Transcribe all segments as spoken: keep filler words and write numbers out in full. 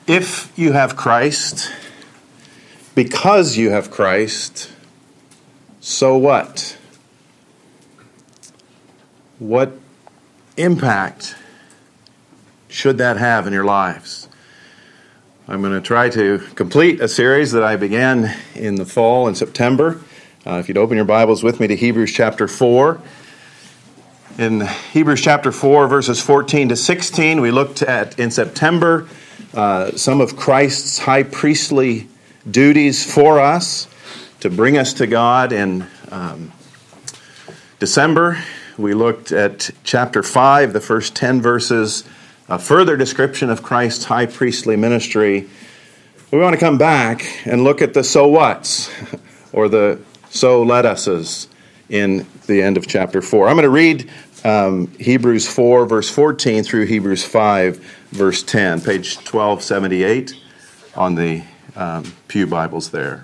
If you have Christ, because you have Christ, so what? What impact should that have in your lives? I'm going to try to complete a series that I began in the fall in September. Uh, if you'd open your Bibles with me to Hebrews chapter four. In Hebrews chapter four, verses fourteen to sixteen, we looked at, in September, uh, some of Christ's high priestly duties for us to bring us to God. In um, December, we looked at chapter five, the first ten verses, a further description of Christ's high priestly ministry. We want to come back and look at the so whats, or the so let us's in the end of chapter four. I'm going to read um, Hebrews four, verse fourteen through Hebrews five, verse ten, page twelve seventy-eight on the um, Pew Bibles there.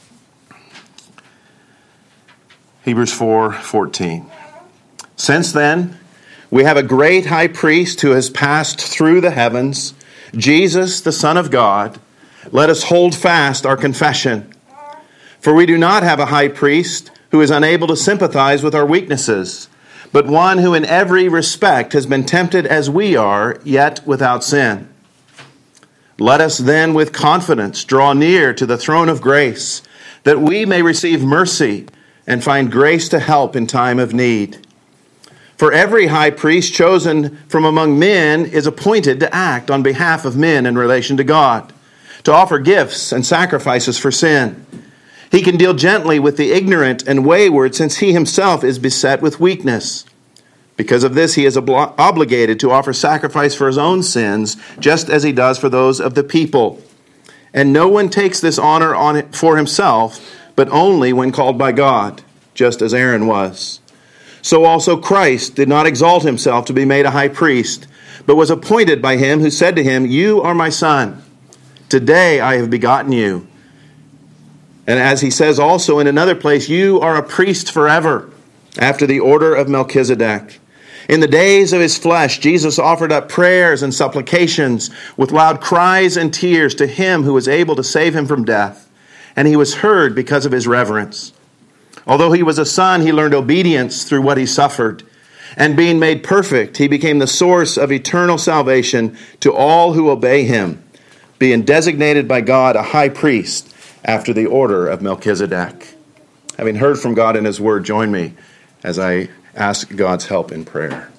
Hebrews four fourteen. Since then, we have a great high priest who has passed through the heavens, Jesus, the Son of God. Let us hold fast our confession. For we do not have a high priest who is unable to sympathize with our weaknesses, but one who in every respect has been tempted as we are, yet without sin. Let us then with confidence draw near to the throne of grace, that we may receive mercy and find grace to help in time of need. For every high priest chosen from among men is appointed to act on behalf of men in relation to God, to offer gifts and sacrifices for sin. He can deal gently with the ignorant and wayward, since he himself is beset with weakness. Because of this, he is obli- obligated to offer sacrifice for his own sins, just as he does for those of the people. And no one takes this honor on it for himself, but only when called by God, just as Aaron was. So also Christ did not exalt himself to be made a high priest, but was appointed by him who said to him, "You are my son. Today I have begotten you." And as he says also in another place, "You are a priest forever, after the order of Melchizedek." In the days of his flesh, Jesus offered up prayers and supplications with loud cries and tears to him who was able to save him from death. And he was heard because of his reverence. Although he was a son, he learned obedience through what he suffered. And being made perfect, he became the source of eternal salvation to all who obey him, being designated by God a high priest after the order of Melchizedek. Having heard from God in his word, join me as I ask God's help in prayer.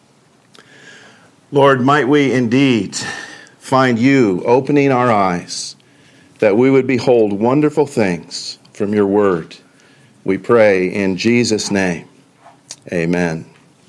Lord, might we indeed find you opening our eyes, that we would behold wonderful things from your word. We pray in Jesus' name. Amen.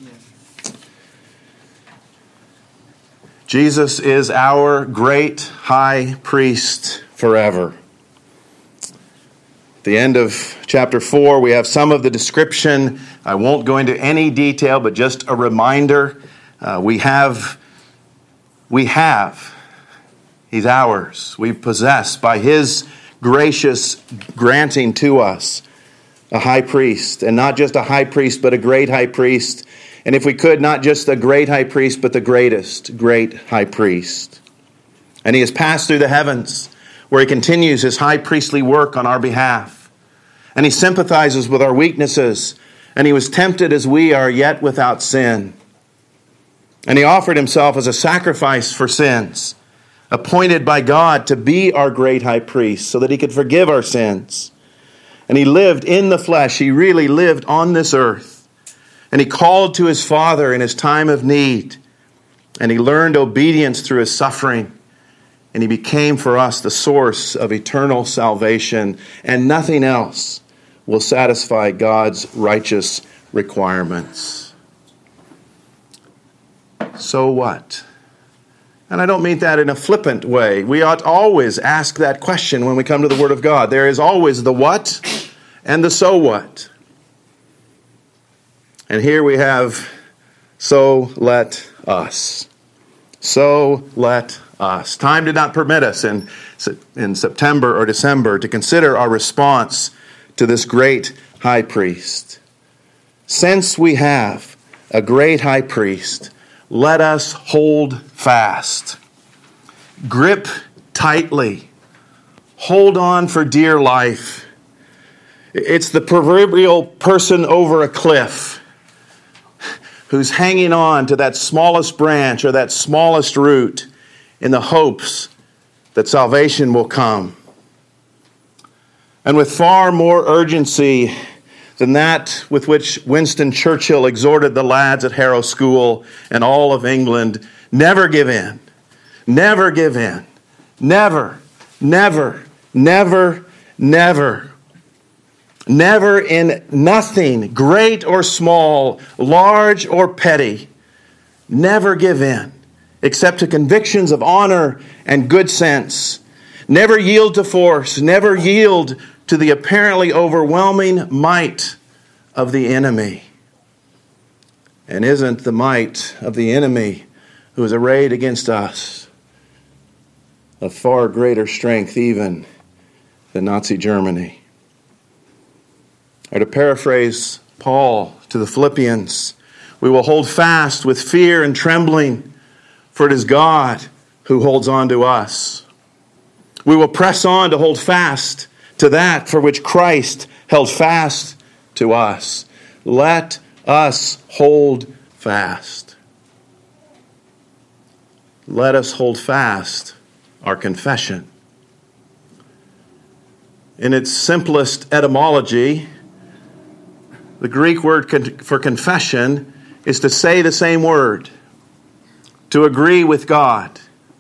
Jesus is our great high priest forever. At the end of chapter four, we have some of the description. I won't go into any detail, but just a reminder. Uh, we have, we have, he's ours. We possess by his gracious granting to us a high priest, and not just a high priest, but a great high priest. And if we could, not just a great high priest, but the greatest great high priest. And he has passed through the heavens, where he continues his high priestly work on our behalf. And he sympathizes with our weaknesses. And he was tempted as we are, yet without sin. And he offered himself as a sacrifice for sins, appointed by God to be our great high priest, so that he could forgive our sins. And he lived in the flesh. He really lived on this earth. And he called to his Father in his time of need. And he learned obedience through his suffering. And he became for us the source of eternal salvation. And nothing else will satisfy God's righteous requirements. So what? And I don't mean that in a flippant way. We ought always ask that question when we come to the Word of God. There is always the what and the so what. And here we have, so let us. So let us. Time did not permit us in, in September or December to consider our response to this great high priest. Since we have a great high priest, let us hold fast. Grip tightly. Hold on for dear life. It's the proverbial person over a cliff who's hanging on to that smallest branch or that smallest root in the hopes that salvation will come. And with far more urgency than that with which Winston Churchill exhorted the lads at Harrow School and all of England, never give in. Never give in. Never, never, never, never. Never in nothing, great or small, large or petty. Never give in, except to convictions of honor and good sense. Never yield to force. Never yield to the apparently overwhelming might of the enemy. And isn't the might of the enemy who is arrayed against us of far greater strength even than Nazi Germany? Or to paraphrase Paul to the Philippians, we will hold fast with fear and trembling, for it is God who holds on to us. We will press on to hold fast to that for which Christ held fast to us. Let us hold fast. Let us hold fast our confession. In its simplest etymology, the Greek word for confession is to say the same word, to agree with God.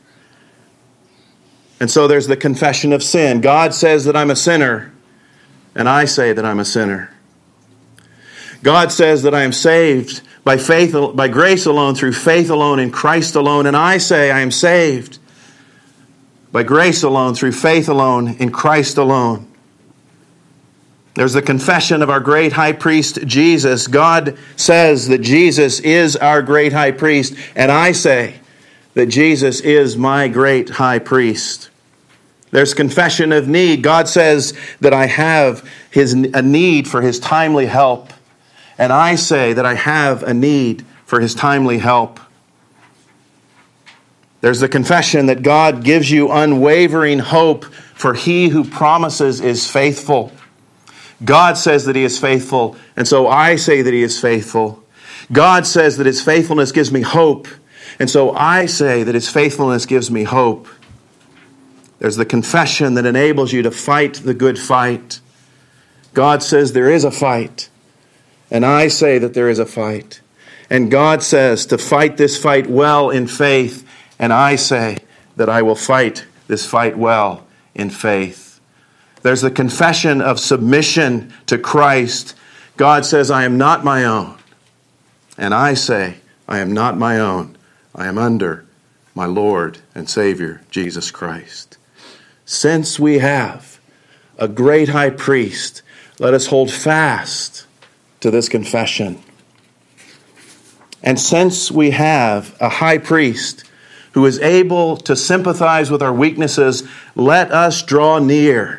And so there's the confession of sin. God says that I'm a sinner, and I say that I'm a sinner. God says that I am saved by faith, by grace alone, through faith alone, in Christ alone, and I say I am saved by grace alone, through faith alone, in Christ alone. There's the confession of our great high priest, Jesus. God says that Jesus is our great high priest, and I say that Jesus is my great high priest. There's confession of need. God says that I have his, a need for his timely help, and I say that I have a need for his timely help. There's the confession that God gives you unwavering hope, for he who promises is faithful. God says that he is faithful, and so I say that he is faithful. God says that his faithfulness gives me hope, and so I say that his faithfulness gives me hope. There's the confession that enables you to fight the good fight. God says there is a fight, and I say that there is a fight. And God says to fight this fight well in faith, and I say that I will fight this fight well in faith. There's the confession of submission to Christ. God says, I am not my own. And I say, I am not my own. I am under my Lord and Savior, Jesus Christ. Since we have a great high priest, let us hold fast to this confession. And since we have a high priest who is able to sympathize with our weaknesses, let us draw near.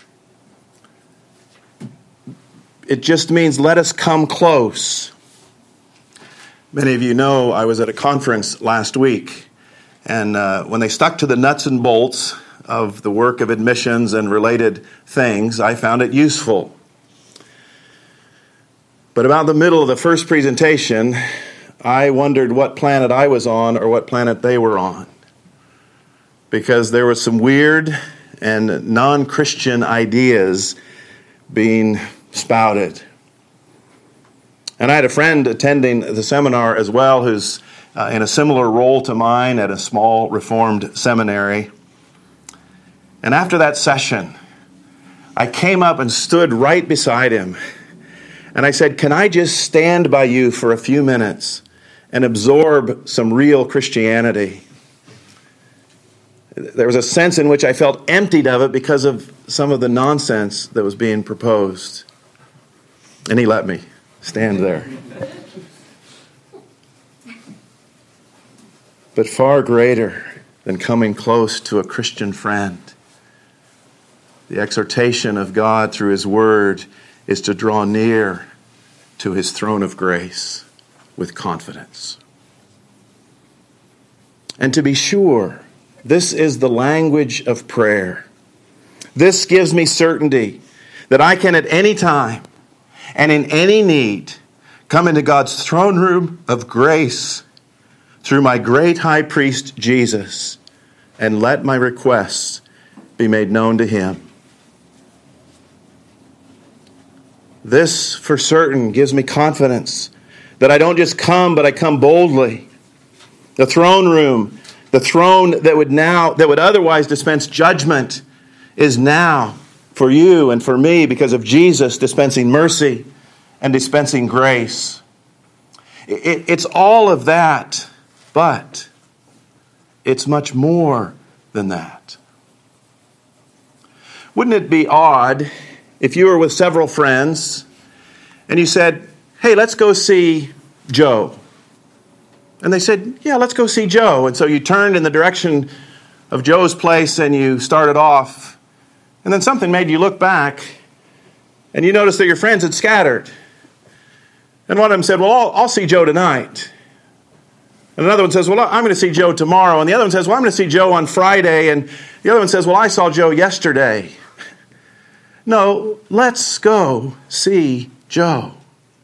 It just means let us come close. Many of you know I was at a conference last week, and uh, when they stuck to the nuts and bolts of the work of admissions and related things, I found it useful. But about the middle of the first presentation, I wondered what planet I was on or what planet they were on, because there were some weird and non-Christian ideas being spouted. And I had a friend attending the seminar as well who's uh, in a similar role to mine at a small Reformed seminary. And after that session, I came up and stood right beside him. And I said, can I just stand by you for a few minutes and absorb some real Christianity? There was a sense in which I felt emptied of it because of some of the nonsense that was being proposed. And he let me stand there. But far greater than coming close to a Christian friend, the exhortation of God through his word is to draw near to his throne of grace with confidence. And to be sure This is the language of prayer. This gives me certainty that I can at any time and in any need come into God's throne room of grace through my great high priest Jesus and let my requests be made known to him. This for certain gives me confidence that I don't just come, but I come boldly. The throne room, the throne that would now, that would otherwise dispense judgment, is now for you and for me because of Jesus dispensing mercy and dispensing grace. It, it's all of that, but it's much more than that. Wouldn't it be odd if you were with several friends and you said, hey, let's go see Joe? And they said, yeah, let's go see Joe. And so you turned in the direction of Joe's place and you started off. And then something made you look back and you noticed that your friends had scattered. And one of them said, well, I'll, I'll see Joe tonight. And another one says, well, I'm going to see Joe tomorrow. And the other one says, well, I'm going to see Joe on Friday. And the other one says, well, I saw Joe yesterday. No, let's go see Joe.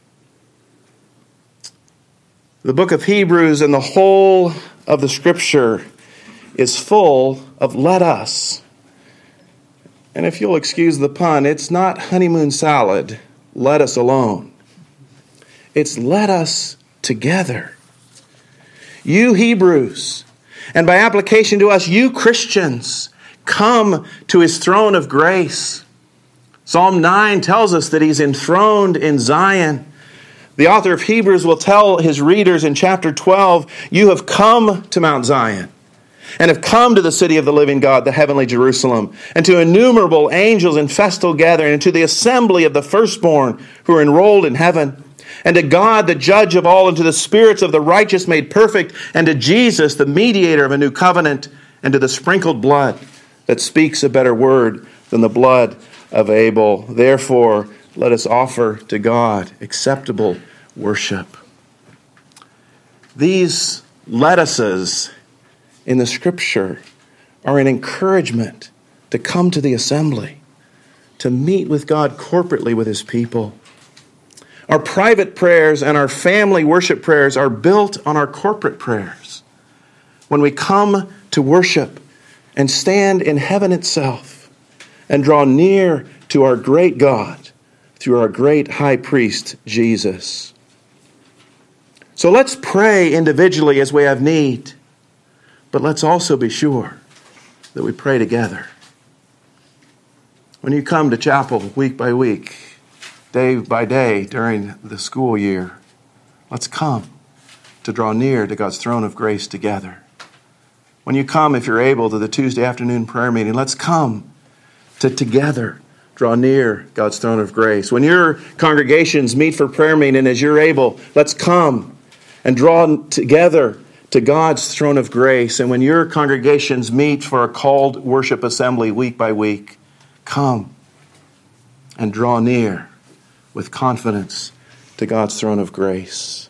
The book of Hebrews and the whole of the Scripture is full of let us. And if you'll excuse the pun, it's not honeymoon salad, let us alone. It's let us together. You Hebrews, and by application to us, you Christians, come to his throne of grace. Psalm nine tells us that he's enthroned in Zion. The author of Hebrews will tell his readers in chapter twelve, you have come to Mount Zion and have come to the city of the living God, the heavenly Jerusalem, and to innumerable angels in festal gathering, and to the assembly of the firstborn who are enrolled in heaven, and to God, the judge of all, and to the spirits of the righteous made perfect, and to Jesus, the mediator of a new covenant, and to the sprinkled blood that speaks a better word than the blood of Abel. Therefore, let us offer to God acceptable worship. These lettuces in the Scripture are an encouragement to come to the assembly, to meet with God corporately with his people. Our private prayers and our family worship prayers are built on our corporate prayers. When we come to worship and stand in heaven itself and draw near to our great God through our great high priest, Jesus. So let's pray individually as we have need, but let's also be sure that we pray together. When you come to chapel week by week, day by day during the school year, let's come to draw near to God's throne of grace together. When you come, if you're able, to the Tuesday afternoon prayer meeting, let's come to together draw near God's throne of grace. When your congregations meet for prayer meeting, as you're able, let's come and draw together to God's throne of grace. And when your congregations meet for a called worship assembly week by week, come and draw near with confidence to God's throne of grace.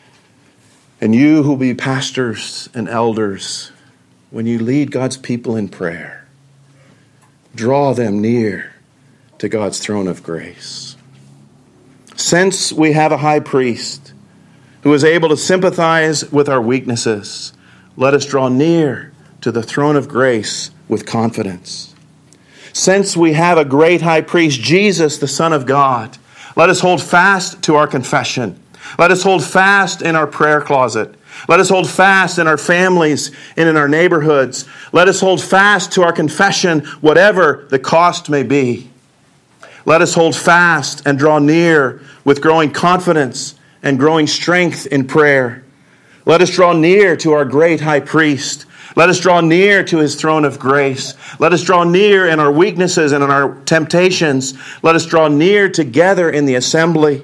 And you who will be pastors and elders, when you lead God's people in prayer, draw them near to God's throne of grace. Since we have a high priest who is able to sympathize with our weaknesses, let us draw near to the throne of grace with confidence. Since we have a great high priest, Jesus, the Son of God, let us hold fast to our confession. Let us hold fast in our prayer closet. Let us hold fast in our families and in our neighborhoods. Let us hold fast to our confession, whatever the cost may be. Let us hold fast and draw near with growing confidence and growing strength in prayer. Let us draw near to our great high priest. Let us draw near to his throne of grace. Let us draw near in our weaknesses and in our temptations. Let us draw near together in the assembly.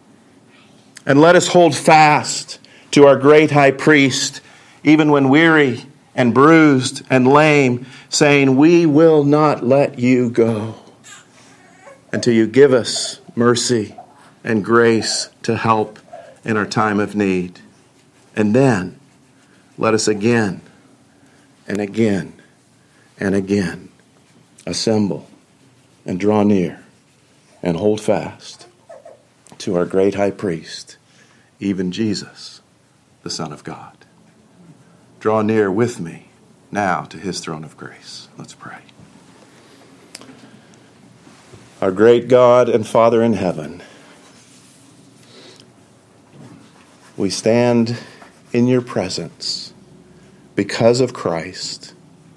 And let us hold fast to our great high priest, even when weary and bruised and lame, saying, we will not let you go until you give us mercy and grace to help in our time of need. And then let us again and again and again assemble and draw near and hold fast to our great high priest, even Jesus, the Son of God. Draw near with me now to his throne of grace. Let's pray. Our great God and Father in heaven, we stand in your presence because of Christ.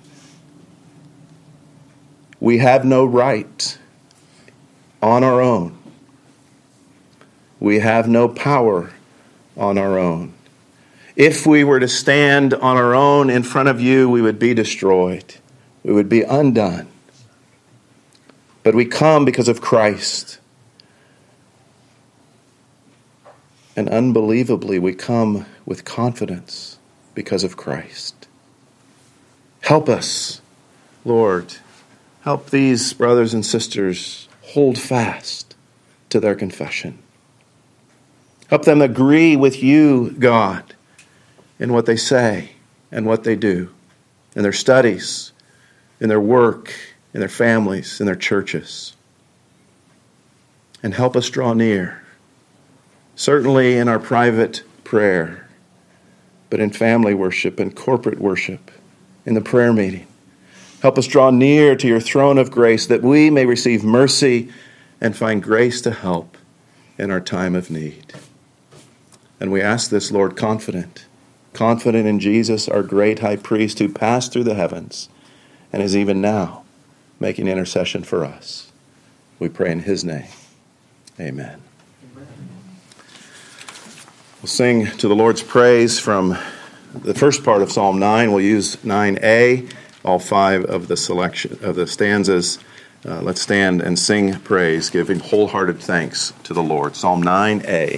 We have no right on our own. We have no power on our own. If we were to stand on our own in front of you, we would be destroyed. We would be undone. But we come because of Christ. And unbelievably, we come with confidence because of Christ. Help us, Lord. Help these brothers and sisters hold fast to their confession. Help them agree with you, God, in what they say and what they do, in their studies, in their work, in their families, in their churches. And help us draw near, certainly in our private prayer, but in family worship and corporate worship, in the prayer meeting. Help us draw near to your throne of grace that we may receive mercy and find grace to help in our time of need. And we ask this, Lord, confident, confident in Jesus, our great high priest who passed through the heavens and is even now making intercession for us. We pray in his name. Amen. Amen. We'll sing to the Lord's praise from the first part of Psalm nine. We'll use nine A, all five of the selection of the stanzas. Uh, let's stand and sing praise, giving wholehearted thanks to the Lord. Psalm nine A.